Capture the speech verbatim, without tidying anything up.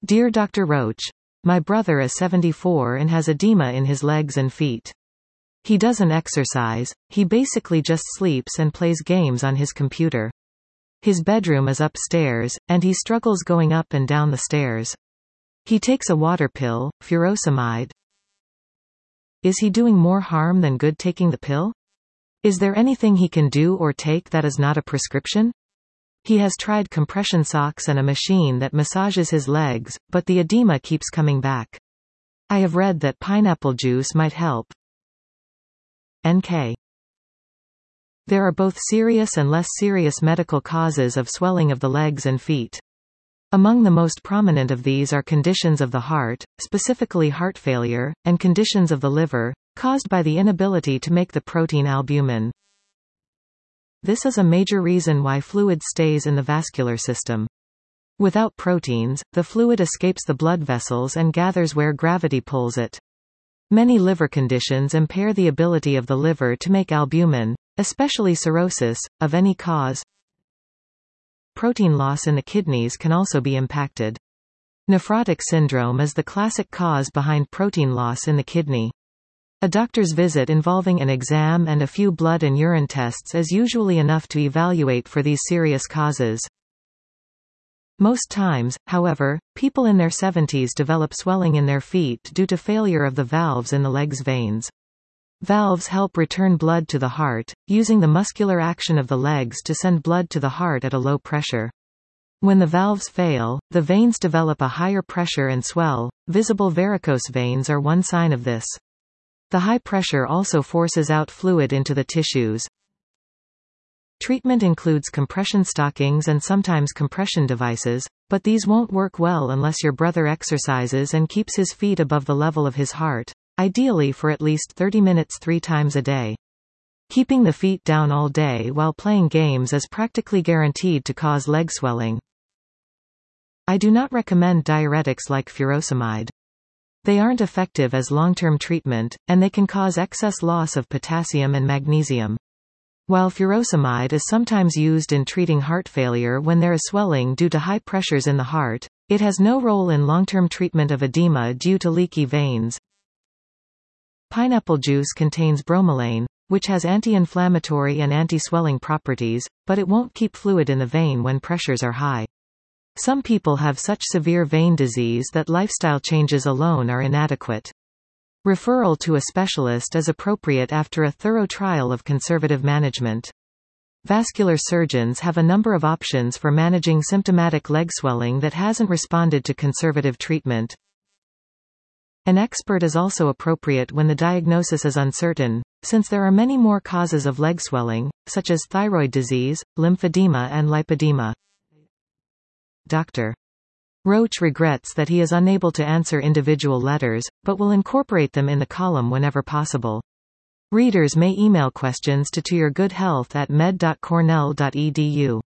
Dear Doctor Roach, my brother is seventy-four and has edema in his legs and feet. He doesn't exercise, he basically just sleeps and plays games on his computer. His bedroom is upstairs, and he struggles going up and down the stairs. He takes a water pill, furosemide. Is he doing more harm than good taking the pill? Is there anything he can do or take that is not a prescription? He has tried compression socks and a machine that massages his legs, but the edema keeps coming back. I have read that pineapple juice might help. N K. There are both serious and less serious medical causes of swelling of the legs and feet. Among the most prominent of these are conditions of the heart, specifically heart failure, and conditions of the liver, caused by the inability to make the protein albumin. This is a major reason why fluid stays in the vascular system. Without proteins, the fluid escapes the blood vessels and gathers where gravity pulls it. Many liver conditions impair the ability of the liver to make albumin, especially cirrhosis, of any cause. Protein loss in the kidneys can also be impacted. Nephrotic syndrome is the classic cause behind protein loss in the kidney. A doctor's visit involving an exam and a few blood and urine tests is usually enough to evaluate for these serious causes. Most times, however, people in their seventies develop swelling in their feet due to failure of the valves in the legs' veins. Valves help return blood to the heart, using the muscular action of the legs to send blood to the heart at a low pressure. When the valves fail, the veins develop a higher pressure and swell. Visible varicose veins are one sign of this. The high pressure also forces out fluid into the tissues. Treatment includes compression stockings and sometimes compression devices, but these won't work well unless your brother exercises and keeps his feet above the level of his heart, ideally for at least thirty minutes three times a day. Keeping the feet down all day while playing games is practically guaranteed to cause leg swelling. I do not recommend diuretics like furosemide. They aren't effective as long-term treatment, and they can cause excess loss of potassium and magnesium. While furosemide is sometimes used in treating heart failure when there is swelling due to high pressures in the heart, it has no role in long-term treatment of edema due to leaky veins. Pineapple juice contains bromelain, which has anti-inflammatory and anti-swelling properties, but it won't keep fluid in the vein when pressures are high. Some people have such severe vein disease that lifestyle changes alone are inadequate. Referral to a specialist is appropriate after a thorough trial of conservative management. Vascular surgeons have a number of options for managing symptomatic leg swelling that hasn't responded to conservative treatment. An expert is also appropriate when the diagnosis is uncertain, since there are many more causes of leg swelling, such as thyroid disease, lymphedema and lipedema. Doctor Roach regrets that he is unable to answer individual letters, but will incorporate them in the column whenever possible. Readers may email questions to to your good health at med dot cornell dot e d u.